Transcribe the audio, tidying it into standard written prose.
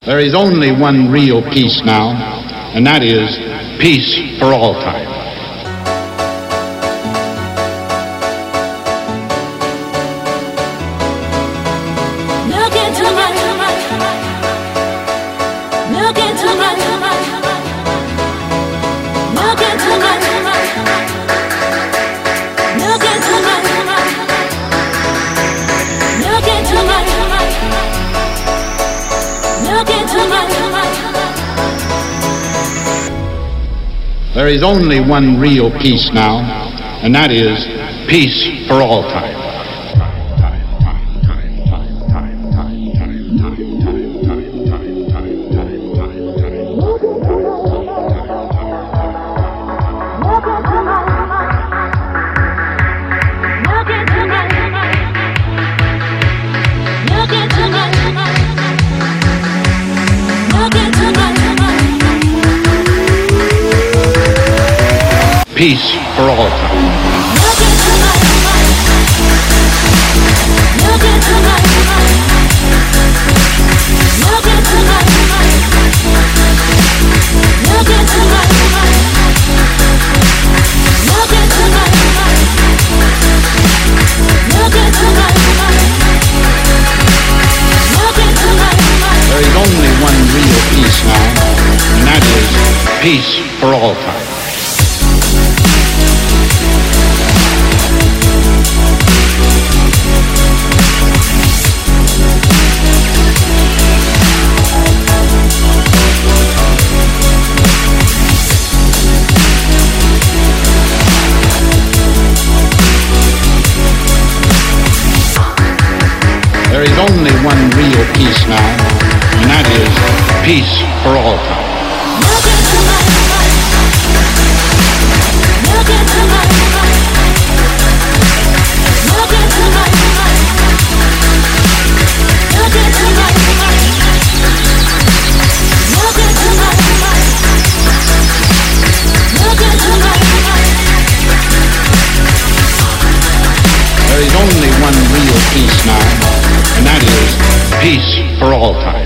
There is only one real peace now, and that is peace for all time. Look into my look into my look into my look into my look into my look into my. There is only one real peace now, and that is peace for all time. Peace for all time. There is only one real peace now, and that is peace for all time. There is only one real peace now, and that is peace for all time. There is only one real peace now, and that is peace for all time.